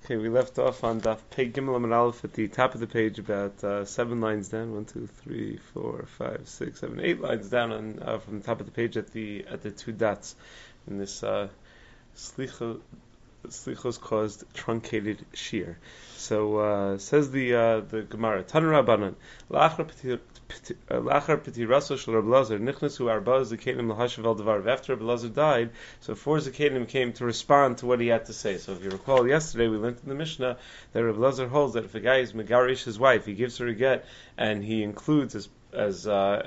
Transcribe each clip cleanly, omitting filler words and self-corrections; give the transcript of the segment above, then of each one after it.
Okay, we left off on Daf Pei Gimel Amud Aleph at the top of the page, about 7 lines down. 1, 2, 3, 4, 5, 6, 7, 8 lines down on from the top of the page at the two dots in this slichos caused truncated shear. So says the Gemara, Tan Rabbanan, Lachar Peti Raso Shel Reb Lazar Nichnasu Arba Zakenim Lahashav Al Devar. After Reb Lazar died, so 4 Zakenim came to respond to what he had to say. So if you recall, yesterday we learned in the Mishnah that Reb Lazar holds that if a guy is megarish his wife, he gives her a get, and he includes as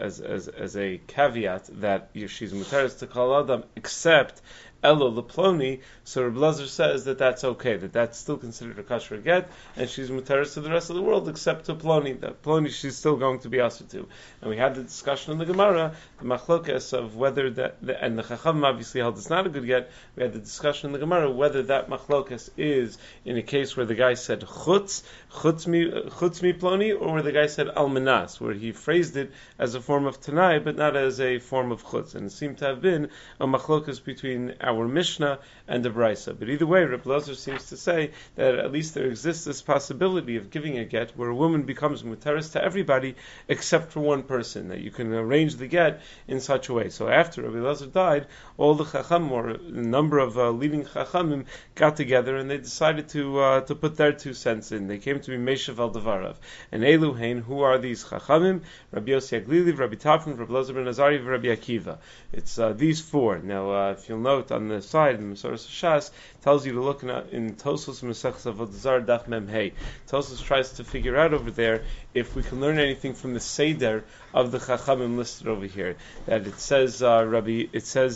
a caveat that she's muteres to kol adam except Elo Leploni, so Reb Lazar says that that's okay, that's still considered a kosher get, and she's muteres to the rest of the world except to Ploni. That Ploni she's still going to be asked to. And we had the discussion in the Gemara, the machlokes of whether that, and the Chacham obviously held it's not a good get. We had the discussion in the Gemara whether that machlokes is in a case where the guy said chutz mi Ploni, or where the guy said almanas, where he phrased it as a form of tanai, but not as a form of chutz. And it seemed to have been a machlokes between our Mishnah and the Brisa. But either way, Reb Lazar seems to say that at least there exists this possibility of giving a get where a woman becomes muteres to everybody except for one person, that you can arrange the get in such a way. So after Reb Lazar died, all the Chacham, or a number of leading Chachamim, got together and they decided to put their 2 cents in. They came to be Meishav al Devarav. And Eluhain, who are these Chachamim? Rabbi Yossi Aglili, Rabbi Tarfon, Rabbi Lazar ben Azari, Rabbi Akiva. It's these 4. Now, if you'll note on the side, in Masoras Shas, tells you to look in Tosos Mesechus Avodah Zarah Daf Mem Hey. Tosos tries to figure out over there if we can learn anything from the Seder of the Chachamim listed over here. That it says Rabbi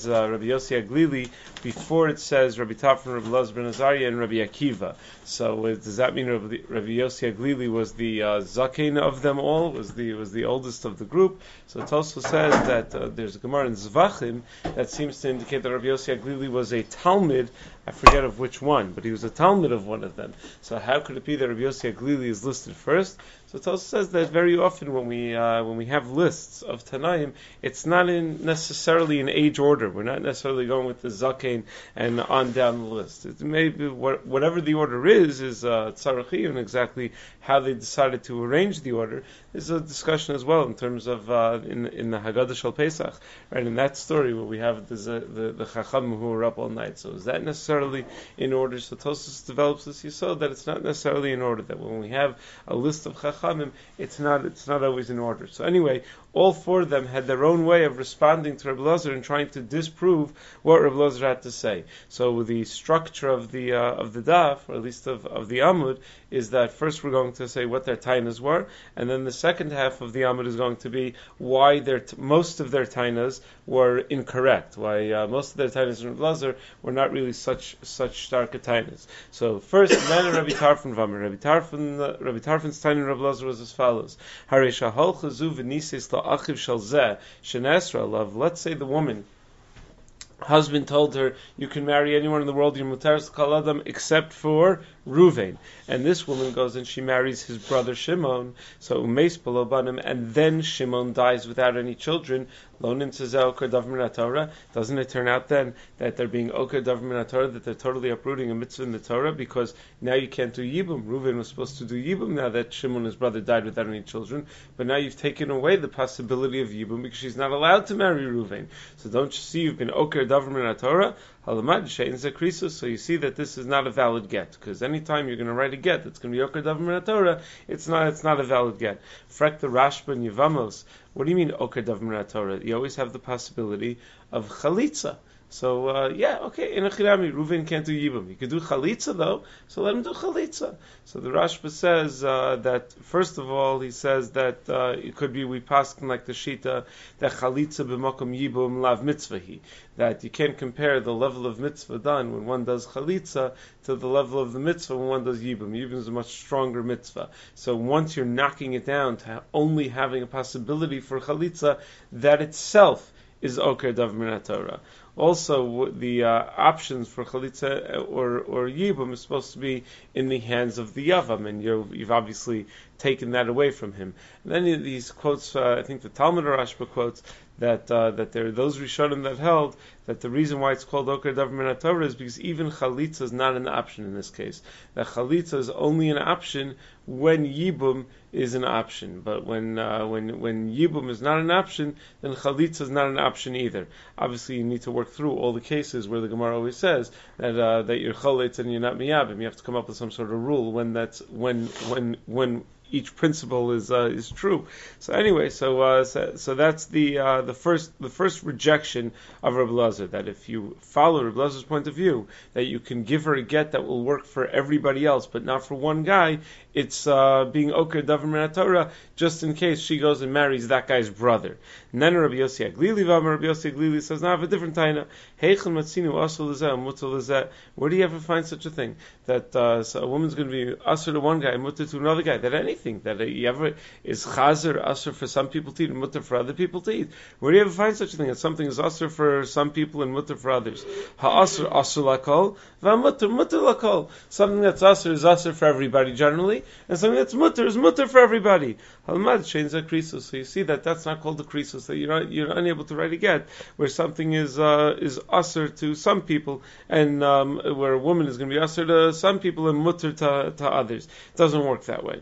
Yossi Aglili before it says Rabbi Tarfon, Rabbi Lazar ben Azariah, and Rabbi Akiva. So does that mean Rabbi Yossi Aglili was the zakein of them all? Was the oldest of the group? So Tosos says that there's a Gemara in Zvachim that seems to indicate that Rabbi Yossi Aglili was a Talmud. I forget of which one, but he was a Talmud of one of them. So how could it be that Rabbi Yossi Aglili is listed first? So Tosos says that very often when we have lists of Tanaim, it's not necessarily in age order. We're not necessarily going with the Zakein and on down the list. It may be whatever the order is tzarachi, and exactly how they decided to arrange the order is a discussion as well in terms of in the Haggadah Shel Pesach, right? In that story where we have the Chacham who were up all night. So is that necessarily in order? So Tosos develops this yesod that it's not necessarily in order. That when we have a list of Chachamim, it's not always in order. So anyway, all 4 of them had their own way of responding to Reb Lazar and trying to disprove what Reb Lazar had to say. So the structure of the daf, or at least of the Amud, is that first we're going to say what their tainas were, and then the second half of the Amud is going to be why most of their tainas were incorrect, why most of their tainas in Reb Lazar were not really such stark tainas. So first, then Rabbi Tarfon Vamer. Rabbi Tarfon's taina in Reb Lazar was as follows: Haresha hol chazu v'nisis la'achiv shel zeh shenesra love. Let's say the woman husband told her, you can marry anyone in the world, you're muteres kol adam, except for Ruvain. And this woman goes and she marries his brother Shimon, so umeis b'lo banim, and then Shimon dies without any children. Lonin tzezeh oker davar min haTorah. Doesn't it turn out then that they're being oker davar min haTorah, that they're totally uprooting a mitzvah in the Torah, because now you can't do yibum. Ruvain was supposed to do yibum now that Shimon, his brother, died without any children, but now you've taken away the possibility of yibum because she's not allowed to marry Ruvain. So don't you see you've been oker davar min haTorah? So you see that this is not a valid get, because anytime you're going to write a get that's going to be Oker Davar Min HaTorah, it's not a valid get. Frek the Rashba and Yevamos. What do you mean Oker Davar Min HaTorah? You always have the possibility of Chalitza. So, okay, in a chirami, Reuven can't do Yibum. He could do Chalitza, though, so let him do Chalitza. So the Rashba says that, first of all, he says that it could be, we paskin like the Shita, that Chalitza b'mokum Yibum lav mitzvahi, that you can't compare the level of mitzvah done when one does Chalitza to the level of the mitzvah when one does Yibum. Yibum is a much stronger mitzvah. So once you're knocking it down to only having a possibility for Chalitza, that itself is Oker Davar Min HaTorah. also the options for chalitza or yibum is supposed to be in the hands of the yavam, and you've obviously taken that away from him. And then these quotes, I think the Talmud Rashba quotes that there are those Rishonim that held that the reason why it's called Oker Davar Min HaTorah is because even chalitza is not an option in this case. That chalitza is only an option when yibum is an option, but when yibum is not an option, then chalitza is not an option either. Obviously, you need to work through all the cases where the Gemara always says that you're chalitza and you're not miyabim. You have to come up with some sort of rule when each principle is true. So anyway, so that's the first rejection of Reb Elazar, that if you follow Reb Elazar's point of view, that you can give her a get that will work for everybody else, but not for one guy. It's being Oker Davar Min HaTorah, just in case she goes and marries that guy's brother. And then Rabbi Yossi Aglili says, "Now I have a different taina. Where do you ever find such a thing that so a woman's going to be usher to one guy and mutter to another guy? That anything that you ever is chazer usher for some people to eat and mutter for other people to eat? Where do you ever find such a thing that something is usher for some people and mutter for others? Ha'asr asr lakol, va'mutter mutter lakol. Something that's usher is usher for everybody generally, and something that's mutter is mutter for everybody. Halmad shein za krisus. So you see that's not called the krisus. That you're unable to write a get where something is usher to some people, and where a woman is going to be usher to some people and mutter to others. It doesn't work that way.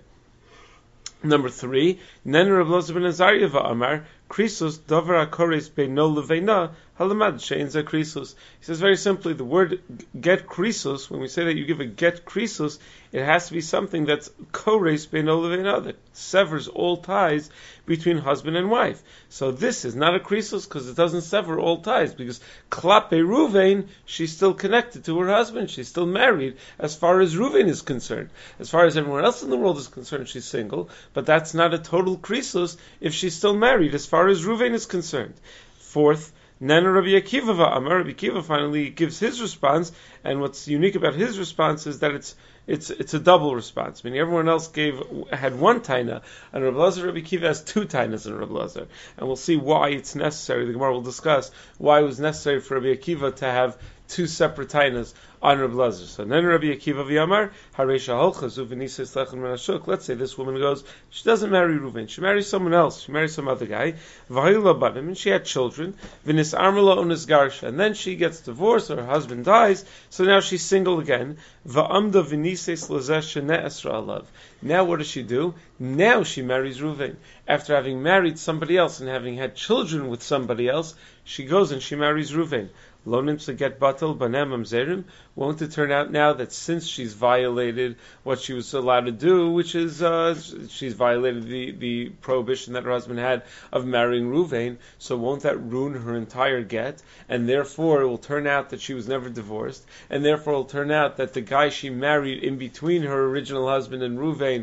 Number 3, Nen Reb Elazar ben Azariah va'amar krisus davar hakores beino leveina halamad shein za krisus. He says very simply, the word get krisus, when we say that you give a get krisus, it has to be something that's kores beino leveina, that severs all ties between husband and wife. So this is not a krisus because it doesn't sever all ties, because klape Ruvain, she's still connected to her husband, she's still married as far as Ruvain is concerned. As far as everyone else in the world is concerned, she's single, but that's not a total krisus if she's still married as far as Ruvain is concerned. 4th, Nana Rabbi Akiva va'amar. Rabbi Akiva finally gives his response, and what's unique about his response is that it's a double response. Meaning everyone else had one taina, and Rabbi Akiva has 2 tainas in Rabbi Elazar. And we'll see why it's necessary. The Gemara will discuss why it was necessary for Rabbi Akiva to have 2 separate tainas on Rabbi Elazar. So then Rabbi Akiva v'yamar hareisha holchazu v'nisas lechem menashuk. Let's say this woman goes, she doesn't marry Reuven, she marries someone else, she marries some other guy, v'hayla banim, and she had children, v'nis armela onis garsha, and then she gets divorced, or her husband dies, so now she's single again. Va'amda v'nisas lezesh shene'esra alav. Now what does she do? Now she marries Reuven. After having married somebody else and having had children with somebody else, she goes and she marries Reuven. Lo nimsa get batal banem mamzerim. Won't it turn out now that since she's violated what she was allowed to do, which is she's violated the prohibition that her husband had of marrying Reuven, so won't that ruin her entire get? And therefore it will turn out that she was never divorced, and therefore it will turn out that the guy she married in between her original husband and Reuven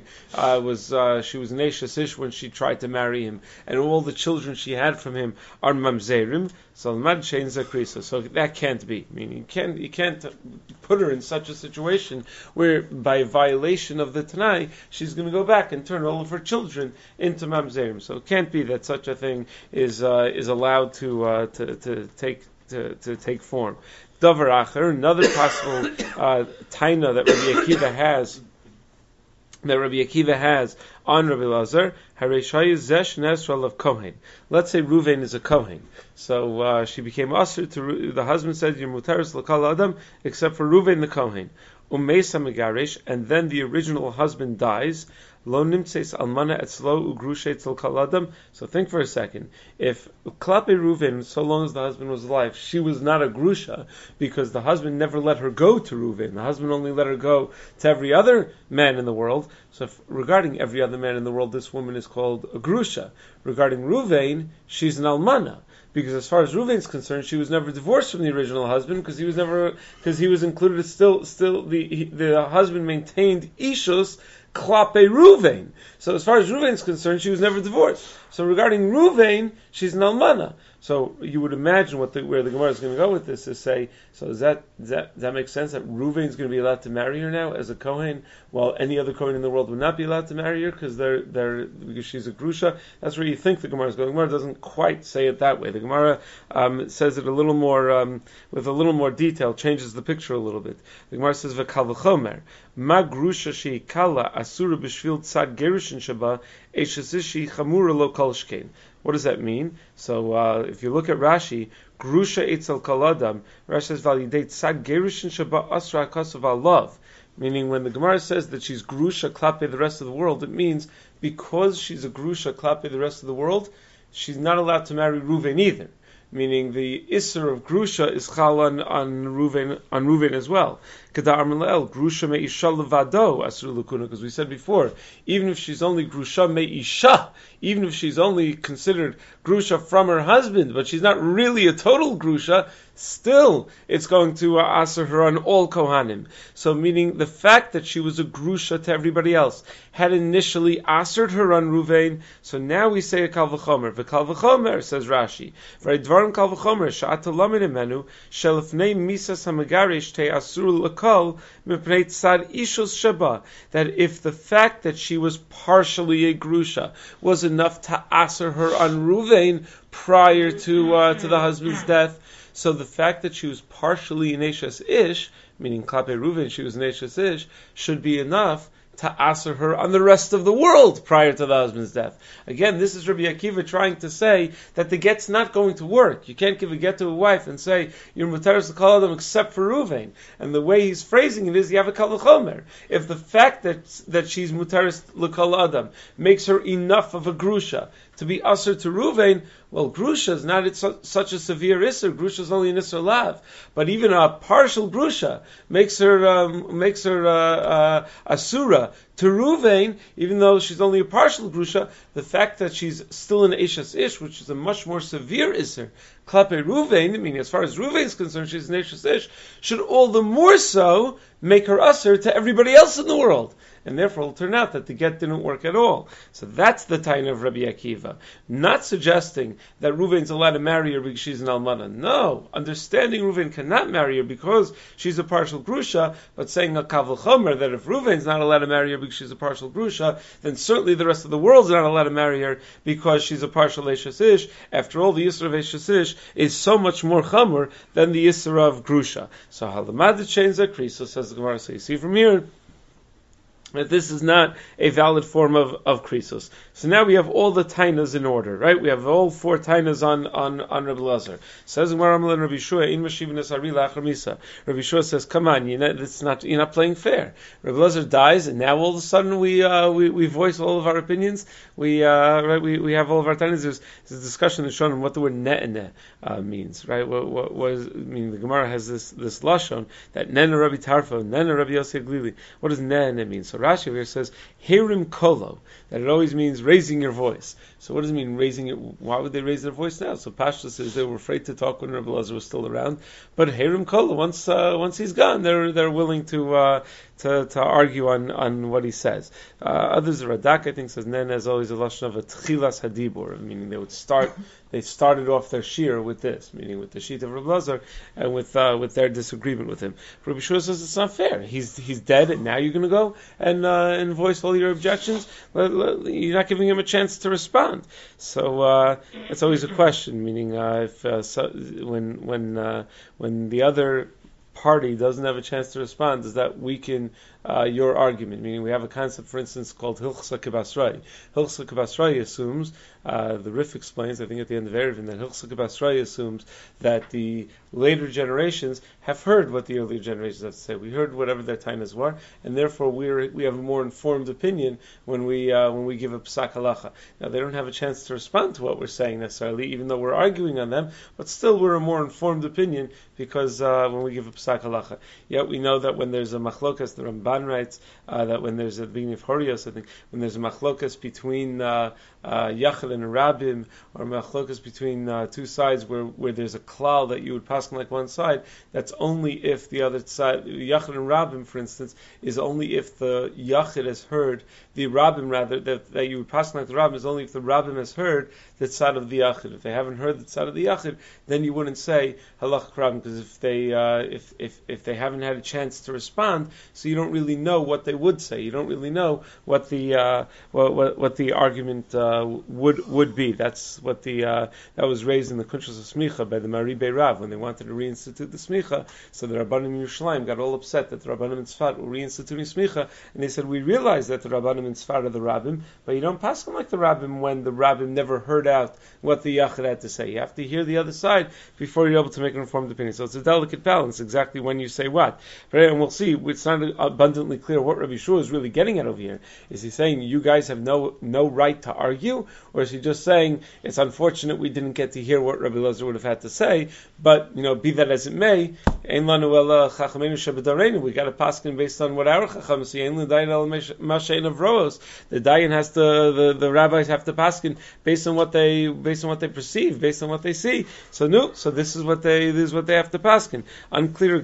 she was Neshes Ish when she tried to marry him, and all the children she had from him are mamzerim. So that can't be. I mean, you can't put her in such a situation where by violation of the Tanai, she's going to go back and turn all of her children into mamzerim. So it can't be that such a thing is allowed to take form. Davar acher, another possible taina that Rabbi Akiva has on Rabbi Elazar, Hareishayi zesh nesral of Kohen. Let's say Reuven is a Kohen. So she became asur to the husband said, "You're mutaris l'kal adam," except for Reuven the Kohen. Umeisa megarish, and then the original husband dies. Lo nimtzeis almana etzlo ugrushe etzel kal adam. So think for a second. If klape Reuven, so long as the husband was alive, she was not a grusha because the husband never let her go to Reuven. The husband only let her go to every other man in the world. So regarding every other man in the world, this woman is called a grusha. Regarding Reuven, she's an almana. Because as far as Reuven is concerned, she was never divorced from the original husband because he was included. Still the husband maintained ishus klape Reuven. So as far as Reuven is concerned, she was never divorced. So regarding Ruvain, she's an almana. So you would imagine where the Gemara is going to go with this is say, so does that make sense that Ruvain is going to be allowed to marry her now as a Kohen, while any other Kohen in the world would not be allowed to marry her because because she's a Grusha? That's where you think the Gemara is going. The Gemara doesn't quite say it that way. The Gemara says it a little more with a little more detail, changes the picture a little bit. The Gemara says v'kal v'chomer ma Grusha sheikala asura b'shvil tzad gerushin shaba eshesishi chamura lo kol shkein. What does that mean? So if you look at Rashi, Grusha Eitzel Kaladam, Rashi says validate Tzad Gerushin Shaba Asra Kasav Alav. Meaning when the Gemara says that she's Grusha Klape the rest of the world, it means because she's a Grusha Klape the rest of the world, she's not allowed to marry Reuven either. Meaning the Isser of Grusha is Chal on Reuven as well. Kedar Melel, Grusha Me'isha Levado, Asur Lukuna, because we said before, even if she's only Grusha Me'isha, even if she's only considered Grusha from her husband, but she's not really a total Grusha, still it's going to Asur her on all Kohanim. So meaning the fact that she was a Grusha to everybody else had initially Assured her on Ruvain, so now we say a Kal V'chomer. V'Kal V'chomer, says Rashi, V'Dvarim Kal V'chomer, Sha'at Lamed Imenu, Shelifnei Misas HaMegarish Te Asur L'Kol, Mipnei Tzad Ishus Shaba, that if the fact that she was partially a Grusha was enough to Asur her on Ruvain prior to the husband's death, so the fact that she was partially an Eshes Ish, meaning Klape Ruvain, she was an Eshes Ish, should be enough to asur her on the rest of the world prior to the husband's death. Again, this is Rabbi Akiva trying to say that the get's not going to work. You can't give a get to a wife and say, you're mutaris l'kol adam except for Ruvain. And the way he's phrasing it is, you have a kal v'chomer. If the fact that she's mutaris l'kol adam makes her enough of a grusha to be asur to Ruvain, well, Grusha is not such a severe Isser. Grusha is only an Isser Lav. But even a partial Grusha makes her Asura to Ruvain, even though she's only a partial Grusha. The fact that she's still an Eshes Ish, which is a much more severe Isser, Klape Ruvain, meaning as far as Ruvain is concerned, she's an Eshes Ish, should all the more so make her Asur to everybody else in the world. And therefore it'll turn out that the get didn't work at all. So that's the time of Rabbi Akiva. Not suggesting that Reuven's allowed to marry her because she's an almana. No, understanding Reuven cannot marry her because she's a partial grusha, but saying a kal v'chomer that if Reuven's not allowed to marry her because she's a partial grusha, then certainly the rest of the world's not allowed to marry her because she's a partial eshes ish. After all, the Yisra of eshes ish is so much more chamer than the Yisra of grusha. So halamad chains akriso, says the Gemara. So you see from here that this is not a valid form of krisos. So now we have all the tainas in order, right? We have all four tainas on Rabbi Lazar. Says Gemara and Rabbi Shua in Mashivin Asari Lachar Misa. Rabbi Shua says, "Come on, you're not playing fair." Rabbi Lazar dies, and now all of a sudden we voice all of our opinions. We have all of our tainas. There's a discussion in Shon on what the word ne'ene means, right? What was the Gemara has this lashon that nena Rabbi Tarfo, nena Rabbi Yossi Glili. What does ne'ene mean? So Rashi over here says Hirim Kolo, that it always means raising your voice. So what does it mean raising it? Why would they raise their voice now? So Pashta says they were afraid to talk when Rabbi Lazar was still around. But Hirim Kolo, once he's gone, they're willing to argue on what he says. Others, Radak I think says Nen is always a lashon of a tchilas hadibur, meaning they started off their shir with this, meaning with the sheet of Rabbi Lazar and with their disagreement with him. Rabbi Shua says it's not fair. He's dead, and now you're going to go and voice all your objections. You're not giving him a chance to respond. So it's always a question, meaning when the other party doesn't have a chance to respond, does that weaken your argument? Meaning we have a concept, for instance, called Hilchsa Kibasrai. Hilchsa Kibasrai assumes, the Rif explains, I think at the end of Erevin, that Hilchsa Kibasrai assumes that the later generations have heard what the earlier generations have to say. We heard whatever their tainas were, and therefore we have a more informed opinion when we give a psak halacha. Now they don't have a chance to respond to what we're saying necessarily, even though we're arguing on them, but still we're a more informed opinion because when we give a psak halacha. Yet we know that when there's a machlokas, the Ramban Ramban writes that when there's a beginning of Horios, I think when there's a machlokas between Yachid and Rabbim, or machlokas between two sides where there's a klal that you would pass like one side, that's only if the other side, Yachid and Rabbim, for instance, is only if the Yachid has heard the Rabbim, rather that you would pass like the Rabbim is only if the Rabbim has heard the side of the Yachid. If they haven't heard the side of the Yachid, then you wouldn't say halacha Rabbim, because if they haven't had a chance to respond, so you don't really know what they would say. You don't really know what the what the argument would be. That's what that was raised in the Kunshas of Smicha by the Maribei Rav when they wanted to reinstitute the Smicha. So the Rabbanim in Yerushalayim got all upset that the Rabbanim in Tzfat were reinstituting Smicha, and they said, we realize that the Rabbanim in Tzfat are the Rabbim, but you don't pass them like the Rabbim when the Rabbim never heard out what the Yachid had to say. You have to hear the other side before you're able to make an informed opinion. So it's a delicate balance, exactly when you say what. Right? And we'll see, it's not abundantly clear what Rabbi Shua is really getting at over here. Is he saying you guys have no right to argue, or is he just saying it's unfortunate we didn't get to hear what Rabbi Elazar would have had to say, but be that as it may, Ein lanu ela chachamenu shebedareinu, we got to paskin based on what our chacham say. Ein l'dayin el mashein of roos. The dayan has to, the rabbis have to paskin based on what they perceive, based on what they see. So this is what they have to paskin. Unclear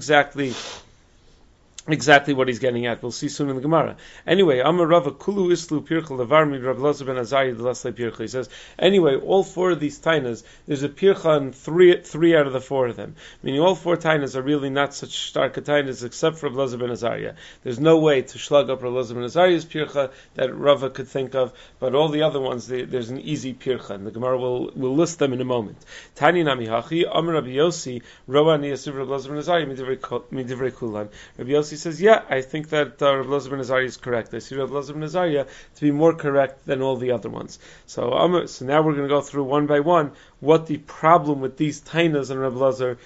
exactly what he's getting at. We'll see soon in the Gemara. Anyway, Amar Rava Kulu Islu Pircha Levarmi Rav Elazar ben Azariah Delasle Pircha. He says, anyway, all four of these tainas, there's a Pircha in three out of the four of them. Meaning all four tainas are really not such stark tainas except for Rav Elazar ben Azariah. There's no way to shlug up Rav Elazar ben Azariah's Pircha that Rava could think of, but all the other ones, there's an easy Pircha, and the Gemara will list them in a moment. Tani Nami Hachi, Amar Rabbi Yossi, Roa Niyasiv Rav Elazar ben Azariah, Midivrei Kulan. Rabbi Yossi says, yeah, I think that Rav Elazar ben Azariah is correct. I see Rav Elazar ben Azariah to be more correct than all the other ones. So now we're going to go through one by one what the problem with these tainas and Rav Elazar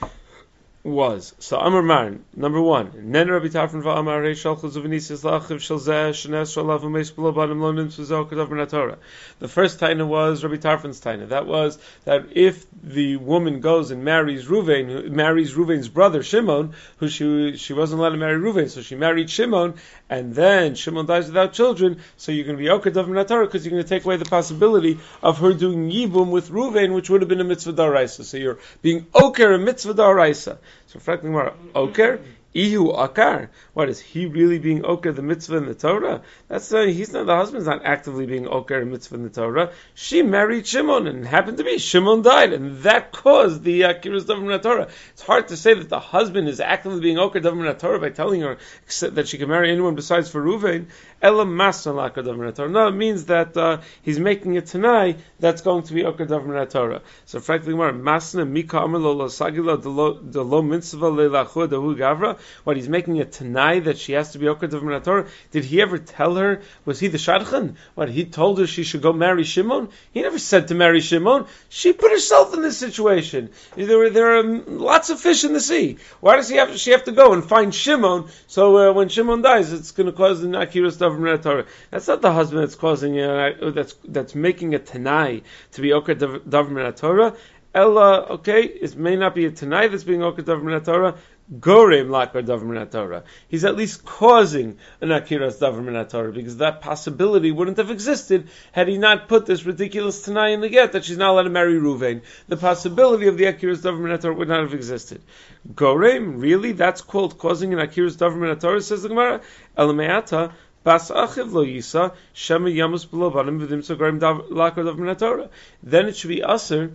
was. So Amar Marin, number one, Nen Rabbi Tarfon va'amar rei shalchu zuvinisius lachiv shel zeh shenes shalav u'meis below banim lo nimtzu zeh kadav min haTorah. The first taina was Rabbi Tarfon's taina. That was that if the woman goes and marries Reuven's brother Shimon, who she wasn't allowed to marry Reuven, so she married Shimon, and then Shimon dies without children, so you're going to be okadav min haTorah because you're going to take away the possibility of her doing yibum with Reuven, which would have been a mitzvah daraisa. So you're being oker a mitzvah daraisa. So, fracking more, oker, ihu akar. What is he really being oker the mitzvah in the Torah? That's he's not, the husband's not actively being oker a mitzvah in the Torah. She married Shimon, and happened to be Shimon died, and that caused the akiras davar Torah. It's hard to say that the husband is actively being oker davar Torah by telling her that she can marry anyone besides for Reuven. Elam masna lakar davar Torah. No, it means that he's making a tanai that's going to be oker davar Torah. So, frankly, more masna mika amar lo sagila de lo mitzvah leilachua dehu gavra. What, he's making a tanai that she has to be oker davar Torah? Did he ever tell her? Was he the shadchan? What, he told her she should go marry Shimon? He never said to marry Shimon. She put herself in this situation. There are lots of fish in the sea. Why does she have to go and find Shimon? So when Shimon dies, it's going to cause an akiras davar Torah. That's not the husband that's causing that's making a tanai to be oker davar Torah. Ella, okay, it may not be a tanai that's being oker davar Torah. Gorem lakar davar Torah. He's at least causing an akiras davar Torah, because that possibility wouldn't have existed had he not put this ridiculous tanai in the get that she's not allowed to marry Reuven. The possibility of the akiras davar Torah would not have existed. Gorem, really? That's called causing an akiras davar Torah, says the Gemara. Elameata. Bas achiv lo yisa shema yamus below banim v'dim sogarim lakar davar Torah. Then it should be usher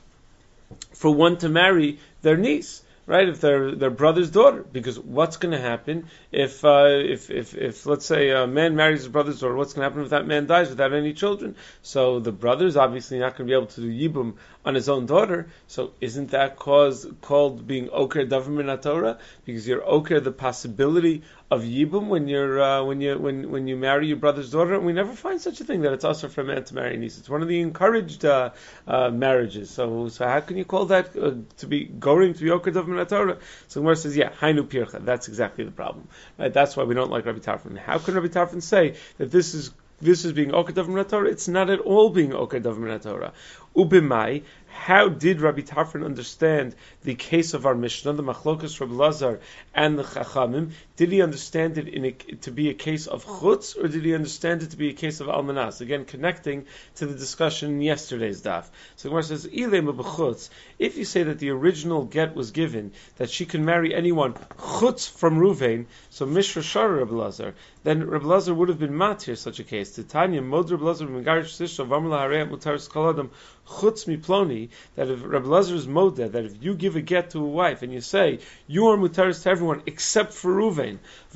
for one to marry their niece. Right, if they're their brother's daughter, because what's going to happen if let's say a man marries his brother's daughter? What's going to happen if that man dies without any children? So the brother's obviously not going to be able to do yibum on his own daughter. So isn't that called being oker davar min Torah? Because you're oker the possibility of yibum when you marry your brother's daughter. And we never find such a thing that it's also for a man to marry a niece. It's one of the encouraged marriages. So how can you call that to be going to be oker davar min Torah? So Gemara says, yeah, hainu pircha. That's exactly the problem. Right? That's why we don't like Rabbi Tarfon. How can Rabbi Tarfon say that this is being oker davar min Torah? It's not at all being oker davar min Torah. Ubimai, how did Rabbi Tarfon understand the case of our Mishnah, the Machlokas Rabbi Lazar and the Chachamim? Did he understand it to be a case of chutz, or did he understand it to be a case of almanas? Again, connecting to the discussion in yesterday's daf. So Gemara says, if you say that the original get was given, that she can marry anyone chutz from Ruvain, so Mishra Shara Rabbi Lazar, then Rabbi Lazar would have been matir such a case. Titania Mod Rabbi Lazar Megarish Sisha Vamla Harei Mutaris Kaladam Chutz Miploni, that if Rabbi Lazar is modeh, that if you give a get to a wife and you say you are mutaris to everyone except for Ruvain,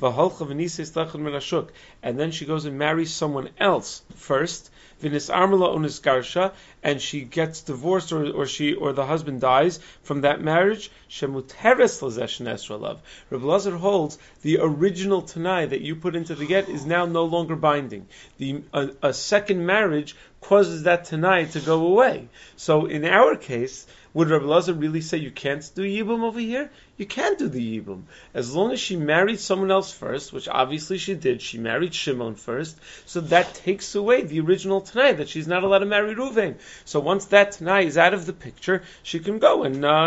and then she goes and marries someone else first, Vinis Armala Onis Garsha, and she gets divorced or the husband dies from that marriage, Shemuteres Lazesh Nesralav. Rabbi Lazar holds the original Tanai that you put into the get is now no longer binding. A second marriage causes that Tanai to go away. So in our case, would Rabbi Lazar really say you can't do Yibum over here? You can't do the Yibum. As long as she married someone else first, which obviously she did, she married Shimon first, so that takes away the original Tanai, that she's not allowed to marry Ruvain. So once that Tanai is out of the picture, she can go and do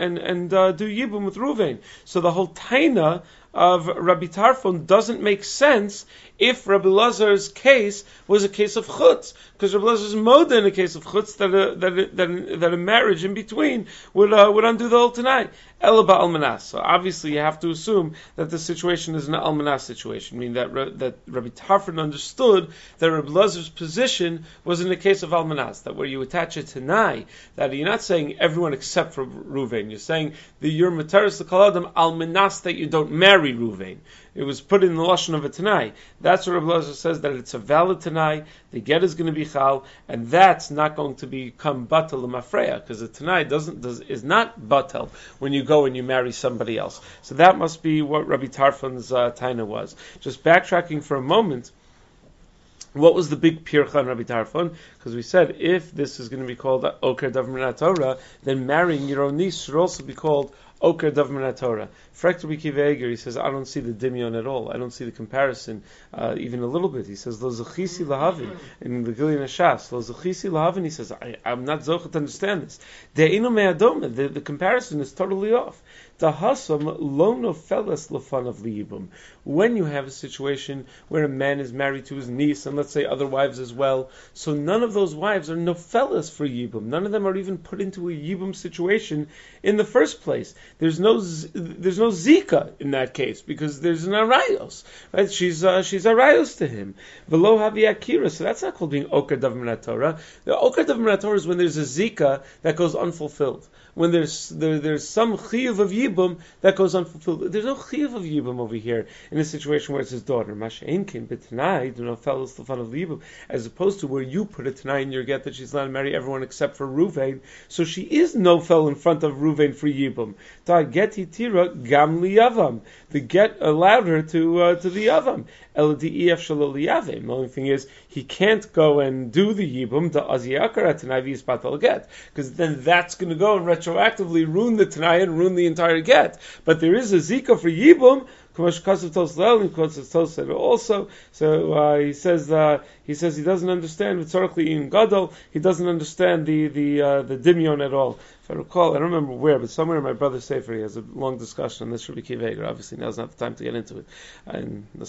Yibum with Ruvain. So the whole Taina of Rabbi Tarfon doesn't make sense if Rabbi Lazar's case was a case of chutz, because Rabbi Lazar's moda in a case of chutz that a marriage in between would undo the whole Tanai. Elaba almanas. So obviously you have to assume that the situation is an almanas situation, meaning that Rabbi Tarfon understood that Rabbi Lazar's position was in the case of almanas, that where you attach a Tanai, that you're not saying everyone except for Ruvain, you're saying that you're mutaris l'kal almanas, that you don't marry Ruvain. It was put in the lashon of a Tanai. That's what Rabbi Lazar says, that it's a valid Tanai, the get is going to be chal, and that's not going to become batal l'mafreya, because a Tanai is not batal when you go and you marry somebody else. So that must be what Rabbi Tarfon's Taina was. Just backtracking for a moment, what was the big pircha on Rabbi Tarfon? Because we said if this is going to be called Oker Dav Minat Torah, then marrying your own niece should also be called Oker Dav Minat Torah. Frekt Rabbi Kiva Eger, he says, I don't see the dimyon at all. I don't see the comparison even a little bit. He says, Lo Zechisi Lahavin, in the Gilyon Hashas, Lo Zechisi Lahavin, he says, I'm not zochet to understand this. De'inu me'adome, the comparison is totally off. Tahasam lo nofeles lefan of liyibum. When you have a situation where a man is married to his niece, and let's say other wives as well, so none of those wives are nofeles for yibum. None of them are even put into a yibum situation in the first place. There's no zika in that case because there's an arayos, right? She's arayos to him. Velo havi akira, so that's not called being oker dav minat Torah. The oker dav minat Torah is when there's a zika that goes unfulfilled. When there's some chiyuv of yibum that goes unfulfilled. There's no chiyuv of yibum over here in a situation where it's his daughter. Mashain came b'tanai, do not fellows the fun of yibum, as opposed to where you put a tanai in your get that she's allowed to marry everyone except for Ruvain. So she is no fell in front of Ruvain for yibum. Ta get hitira gam liyavam. The get allowed her to the yavam. El di'ef shalol liyavim. The only thing is he can't go and do the yibum the aziyakar tanai v'ispatal get, because then that's going to go and retroactively ruin the Tanai and ruin the entire get. But there is a zika for Yibum, also. So he says he doesn't understand historically in Gadol. He doesn't understand the dimyon at all. If I recall, I don't remember where, but somewhere in my brother's sefer he has a long discussion on this. Rabbi Kiva Eger. Obviously, now's not the time to get into it. Not in the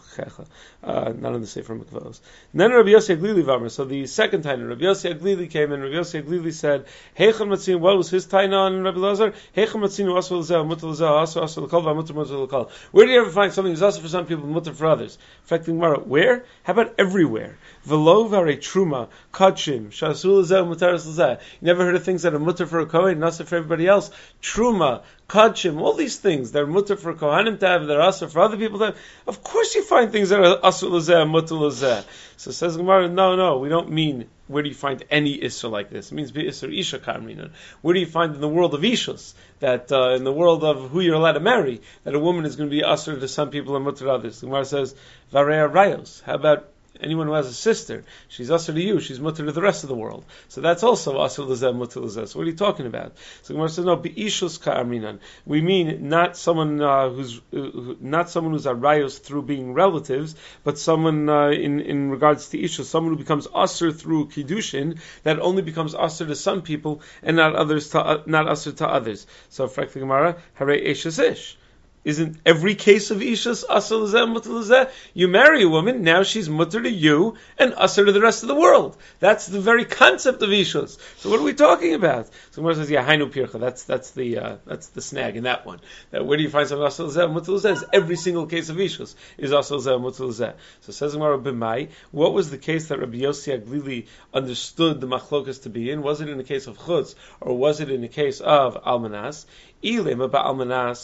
sefer Mikvos. Then Rabbi Yossi Aglili Vamer. So the second time, Rabbi Yossi Aglili came in. Rabbi Yossi Aglili said, "Heicham Matzin." What was his taina on Rabbi Lazar? Heicham Matzin asur l'zeh, mutar l'zeh, asur l'kol, mutar l'kol. Where do you ever find something that's also for some people, mutar for others? Affecting Mara. Where? How about everywhere? V'lo v'arei truma, kachim, shasur l'zeh, mutar l'zeh. You never heard of things that are mutar for a Kohen, nasa for everybody else? Truma, kachim, all these things, they're mutar for Kohanim to have, they're asur for other people to have. Of course you find things that are asur l'zeh, mutar l'zeh. So says Gemara, no, we don't mean where do you find any Isser like this? It means Isser Isha Karmina. Where do you find in the world of Ishus, that in the world of who you're allowed to marry, that a woman is going to be Asr to some people and Mutter to others? The Gemara says, Vareya Rayos. How about anyone who has a sister, she's usher to you, she's mutter to the rest of the world. So that's also usher l'zeh, mutter l'zeh. So what are you talking about? So Gemara says, no, be'ishus ka'arminan. We mean not someone who's arayos through being relatives, but someone in regards to ishus, someone who becomes usher through kiddushin, that only becomes usher to some people and not usher to others. So frankly, Gemara, hare ishus ish. Isn't every case of ishus asr l'zeh mutter l'zeh? You marry a woman, now she's mutter to you and asr to the rest of the world. That's the very concept of ishus. So what are we talking about? So Gemara says, yeah, hainu pircha. That's the snag in that one. That where do you find something asr l'zeh mutter l'zeh? Every single case of ishus is asr l'zeh mutter l'zeh. So says Gemara b'mai, what was the case that Rabbi Yossi Aglili understood the machlokas to be in? Was it in the case of chutz or was it in the case of almanas? If you're going to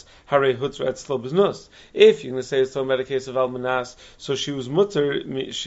say it's talking about a case of almanas, so she was mutter.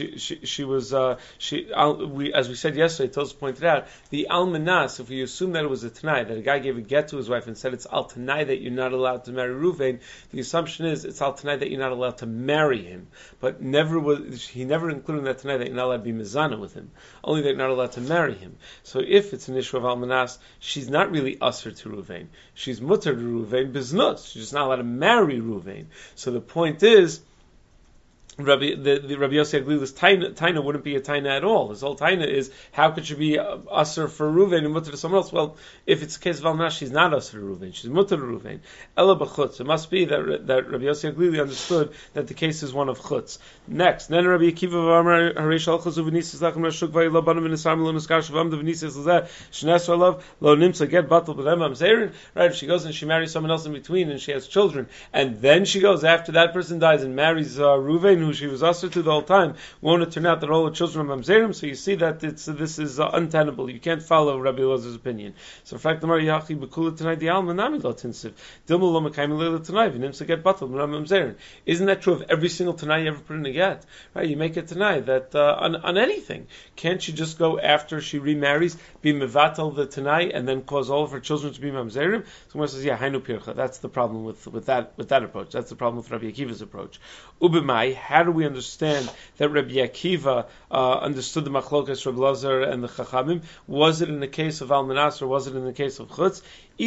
As we said yesterday, Tos pointed out the almanas. If we assume that it was a tanai, that a guy gave a get to his wife and said it's al tanai that you're not allowed to marry Ruvain, the assumption is it's al tanai that you're not allowed to marry him. But he never included in that tanai that you're not allowed to be mizana with him, only that you're not allowed to marry him. So if it's an issue of almanas, she's not really usher to Ruvain. She's mutter to Ruvain biznus. She's just not allowed to marry Ruvain. So the point is, Rabbi Yossi Aglili's taina wouldn't be a taina at all. His whole taina is, how could she be usher for Ruvain and mutter to someone else? Well, if it's a case of almanas, she's not usher to Ruvain. She's mutter to Ruvain. Ela b'chutz. It must be that Rabbi Yossi Aglili understood that the case is one of chutz. Next, then Rabbi Akiva v'amar hareish alchaz uv'nisis lachem rashuk v'yilo banim v'nisam lo niskar shavam v'nisis l'zeh shnes olav lo nimtza get batal b'dem amzerin. Right, if she goes and she marries someone else in between and she has children, and then she goes after that person dies and marries Ruvain, who she was usher to the whole time, won't it turn out that all the children are mamzerim? So you see that this is untenable. You can't follow Rabbi Elazar's opinion. So fact the Mariyachi bekula tonight the alma nami lo tinsiv dilma lo mekayim leila tonight v'nimsa get batal mamzerim. Isn't that true of every single tonight you ever put in a get? Right, you make it tonight that on anything. Can't you just go after she remarries, be mevatel the tonight, and then cause all of her children to be mamzerim? Someone says, yeah, hainu pircha. That's the problem with that approach. That's the problem with Rabbi Akiva's approach. Ubimai, how do we understand that Rabbi Akiva understood the machlokas Rabbi Elazar and the Chachamim? Was it in the case of almanas or was it in the case of chutz?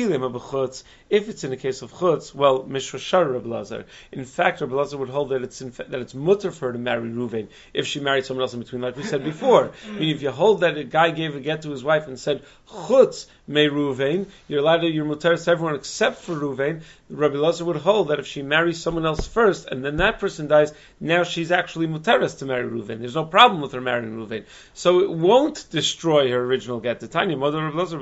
If it's in the case of chutz, well, mishra Rabbi Elazar. In fact, Rabbi Elazar would hold that it's mutter for her to marry Ruvain if she married someone else in between, like we said before. Meaning, if you hold that a guy gave a get to his wife and said chutz may Ruvain, you're allowed to, you're mutter to everyone except for Ruvain. Rabbi Elazar would hold that if she marries someone else first and then that person dies, now she's actually muteres to marry Ruvain. There's no problem with her marrying Ruvain, so it won't destroy her original get. The Tanya mother of Elazar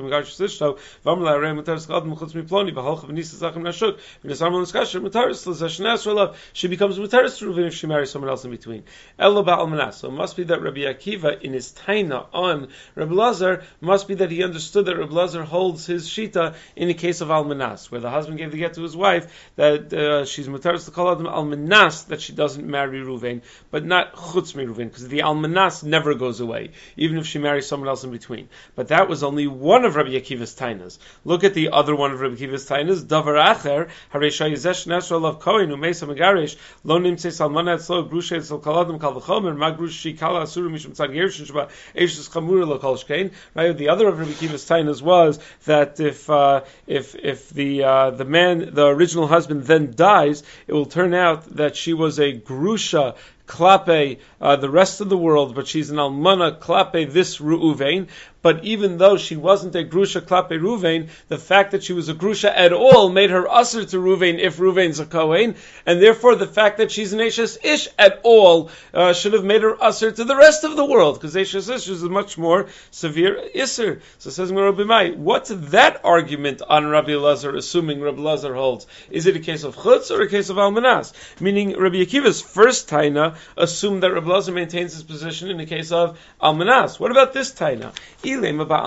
she becomes muteres to Ruvain if she marries someone else in between. So it must be that Rabbi Akiva in his taina on Rabbi Elazar must be that he understood that Rabbi Elazar holds his shita in the case of almanas, where the husband gave the get to his wife that she's muteres to call adam almanas, that she doesn't marry Ruvain, but not chutz me Ruvain, because the almanas never goes away, even if she marries someone else in between. But that was only one of Rabbi Akiva's tainas. Look at the other one of Rabbi Akiva's tainas. Davar acher hareisha yizesh nesra lav kohen umeisa megarish lo nimtzeis almana etzlo grusha etzel kol adam kal v'chomer magrush shi kala asuru mishum tzad gerishin sheba eishes chamura lo kol shkein. Right, the other of Rabbi Akiva's tainas was that if the man, the original husband, then dies, it will turn out that she was a grusha klape the rest of the world, but she's an almana klape this Reuven. But even though she wasn't a grusha klape Reuven, the fact that she was a grusha at all made her usher to Reuven if Reuven's a kohen, and therefore the fact that she's an eshes ish at all should have made her usher to the rest of the world, because eshes ish is a much more severe isser. So says Rabbi Mai, what's that argument on Rabbi Elazar, assuming Rabbi Elazar holds? Is it a case of chutz or a case of almanas? Meaning Rabbi Akiva's first taina assumed that Rabbi Elazar maintains his position in the case of almanas. What about this taina? If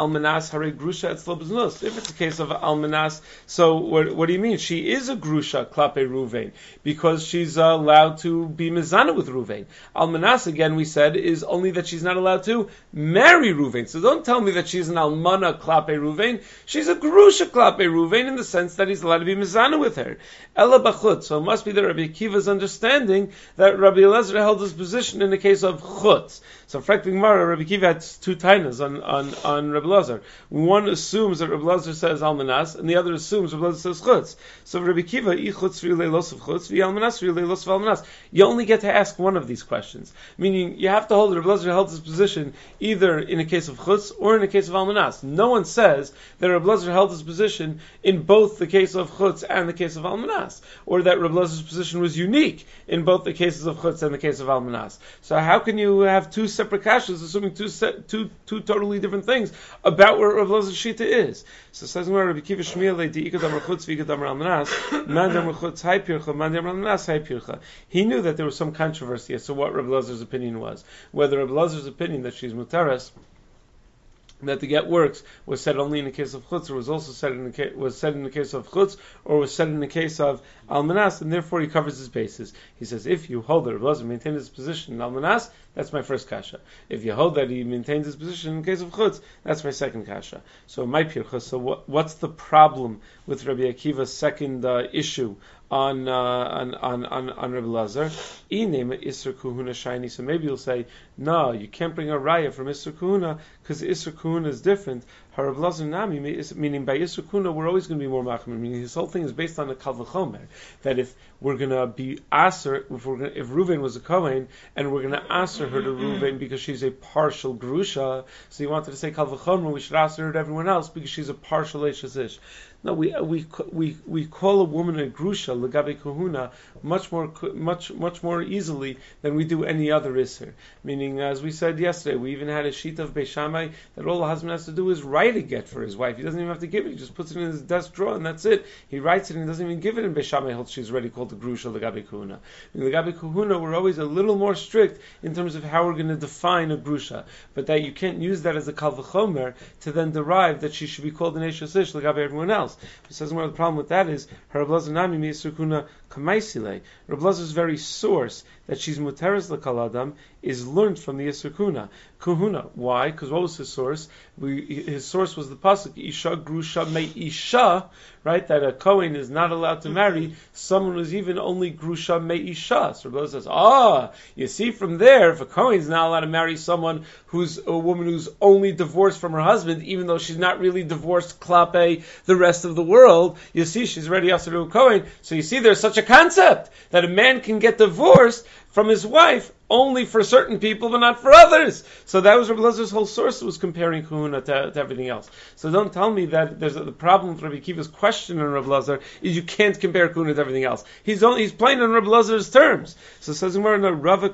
it's a case of almanas, so what do you mean? She is a grusha klape Ruvain because she's allowed to be mezana with Ruvain. Almanas, again, we said, is only that she's not allowed to marry Ruvain. So don't tell me that she's an almana klape Ruvain. She's a grusha klape Ruvain in the sense that he's allowed to be mezana with her. Ella bachut. So it must be that Rabbi Akiva's understanding that Rabbi Elazar Elazar held his position in the case of chutz. So, frankly, Rabbi Kiva had two tainas on Rabbi Elazar. One assumes that Rabbi Elazar says almanas, and the other assumes Rabbi Elazar says chutz. So, Rabbi Kiva, I chutz v'yulei los of chutz, v'almanas v'yulei los of almanas. You only get to ask one of these questions. Meaning, you have to hold that Rabbi Elazar held his position either in a case of chutz or in a case of almanas. No one says that Rabbi Elazar held his position in both the case of chutz and the case of almanas, or that Rabbi Elazar's position was unique in both the cases of chutz and the case of almanas. So how can you have two separate kashas, assuming two totally different things about where Rabbi Elazar's shita is? So it says Rabbi Kiva Shmiel di ikadam chutz v'ikadam almanas, mandam chutz hay pircha, mandam almanas hay pircha. He knew that there was some controversy as to what Rabbi Elazar's opinion was, whether Rabbi Elazar's opinion that she's mutaras, that the get works, was said only in the case of chutz, or was also said in the case of chutz, or was said in the case of almanas, and therefore he covers his bases. He says, if you hold that Rabbi Elazar maintained his position in almanas, that's my first kasha. If you hold that he maintains his position in the case of chutz, that's my second kasha. So my pircha. So what's the problem with Rabbi Akiva's second issue on Rabbi Elazar? Inema Isser Kuhuna shiny. So maybe you'll say, no, you can't bring a raya from Isser Kuhuna because Isser Kuhuna is different. Rabbi Elazar Nami, meaning by Isser Kuhuna, we're always going to be more machmir. Meaning his whole thing is based on the kal v'chomer, that if we're going to be aser, if Reuven was a kohen and we're going to aser her to Reuven because she's a partial grusha, so you wanted to say kal v'chomer, we should aser her to everyone else because she's a partial eishes ish. No, we call a woman a grusha legabe kahuna much more easily than we do any other isser. Meaning, as we said yesterday, we even had a sheet of Beis Shammai that all the husband has to do is write a get for his wife. He doesn't even have to give it; he just puts it in his desk drawer and that's it. He writes it and he doesn't even give it in Beis Shammai until she's already called the grusha legabe kahuna. In legabe kahuna, we're always a little more strict in terms of how we're going to define a grusha, but that you can't use that as a kal v'chomer to then derive that she should be called an eishes ish legabe everyone else. He says the problem with that is Rabbi Elazar Nami Meisur Kuna Kamaisile. Rabbi Elazar's very source that she's muteres l'kal adam is learned from the Isur Kuhuna. Why? Because what was his source? His source was the pasuk Isha Grusha Me Isha, right? That a Kohen is not allowed to marry someone who's even only Grusha Me Isha. So Rabbi Elazar says, you see from there, if a Kohen is not allowed to marry someone who's a woman who's only divorced from her husband, even though she's not really divorced klape the rest of the world, you see she's already Asur to a Kohen. So you see there's such a concept that a man can get divorced from his wife only for certain people, but not for others. So that was Rabbi Elazar's whole source, was comparing Kahuna to everything else. So don't tell me that there's the problem with Rabbi Kiva's question on Rabbi Elazar is you can't compare Kahuna to everything else. He's playing on Rabbi Elazar's terms. So it says Rava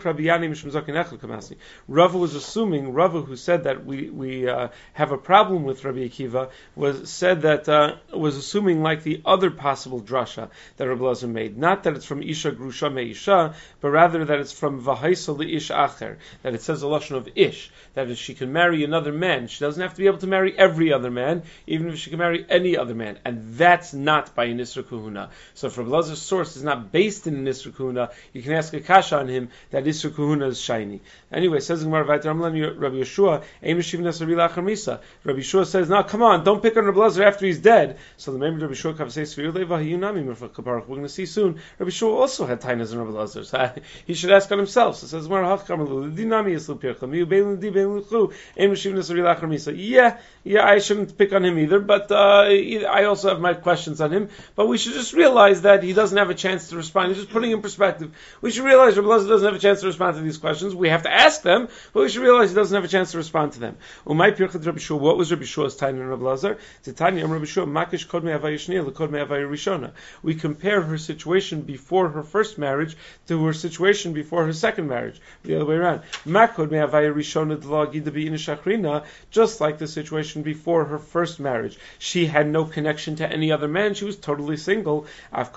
was assuming, Rava who said that we have a problem with Rabbi Akiva, was assuming like the other possible drasha that Rabbi Elazar made. Not that it's from Isha Grusha Me Isha, but rather that it's from Vahais Ish Acher, that it says a lashon of Ish, that if she can marry another man, she doesn't have to be able to marry every other man, even if she can marry any other man, and that's not by an Isra Kuhuna. So if Rabbi Elazar's source is not based in an Isra Kuhuna, you can ask a kasha on him that Isra Kuhuna is shiny. Anyway, says Rabbi Yeshua, Rabbi Yeshua says, no, come on, don't pick on Rabbi Elazar after he's dead. So the member of Rabbi Yeshua says, we're going to see soon, Rabbi Yeshua also had tainas in Rabbi Elazar, so he should ask on himself. So it says, I shouldn't pick on him either, but I also have my questions on him. But we should just realize that he doesn't have a chance to respond. He's just putting in perspective. We should realize Rabbi Elazar doesn't have a chance to respond to these questions. We have to ask them, but we should realize he doesn't have a chance to respond to them. What was Rabbi Shua's time in Rabbi Elazar? We compare her situation before her first marriage to her situation before her second marriage. The other way around. Just like the situation before her first marriage. She had no connection to any other man. She was totally single.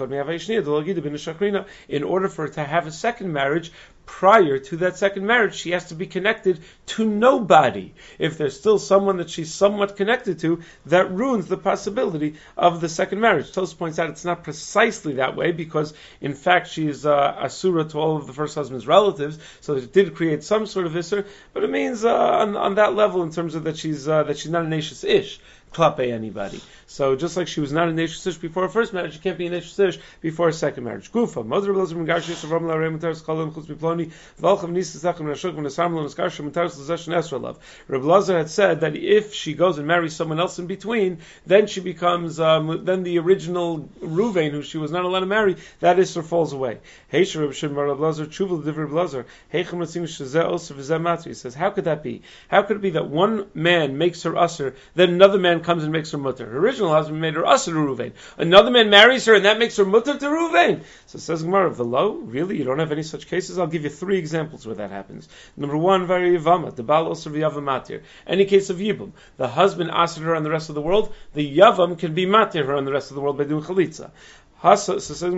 In order for her to have a second marriage, prior to that second marriage, she has to be connected to nobody. If there's still someone that she's somewhat connected to, that ruins the possibility of the second marriage. Tos points out it's not precisely that way, because in fact she is asura to all of the first husband's relatives, so it did create some sort of isser, but it means on that level in terms of that she's not an eishes ish, klape anybody. So just like she was not an Neshus before her first marriage, she can't be an Neshus before her second marriage. Gufa, Mother of Elazar Mengarshi, Savram La Remutar Skalim Chutz Biploni, Valchav Nisa Sachem Rashuk Menasarmel Naskarsha Mentar Slazeshan Esralav. Reb Elazar had said that if she goes and marries someone else in between, then she becomes then the original Ruvain, who she was not allowed to marry, that Isser falls away. Heisha Reb Shimon Reb Elazar Chuval Divrei Reb Elazar Heichem Ratzim Shezeh Osir V'Zeh Matri. He says, how could that be? How could it be that one man makes her usher, then another man comes and makes her mutter? Her original husband made her usher to Ruvain. Another man marries her, and that makes her mutter to Ruvain. So says Gemara, V'lo, really? You don't have any such cases? I'll give you 3 examples where that happens. Number 1, very Yavama, the Baal Osir V'Yavam Matir. Any case of Yibum, the husband asks her on the rest of the world, the Yavam can be Matir her on the rest of the world by doing Chalitza. No, over there the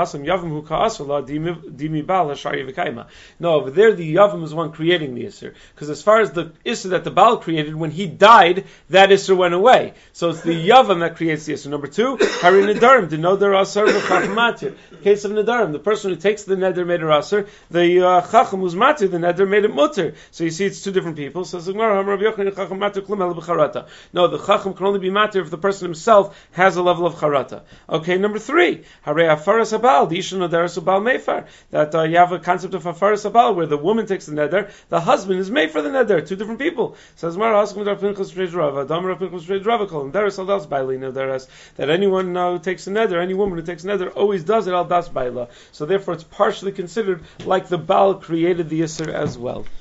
Yavam is one creating the Isser. Because as far as the Isser that the Baal created, when he died, that Isser went away. So it's the Yavam that creates the Isser. Number 2, Hari Nedarim, the Nodar Asar Matir. Case of Nedarim, the person who takes the Neder made her Asar, the Chacham who's Matir, the Neder made it Mutter. So you see it's 2 different people. So no, the Chacham can only be Matir if the person himself has a level of Charata. Okay, number 3. That you have a concept of Hafaras Habal where the woman takes the neder, the husband is made for the neder. 2 different people. Says that anyone who takes a neder, any woman who takes a neder, always does it al das baila. So therefore, it's partially considered like the Baal created the Yisr as well.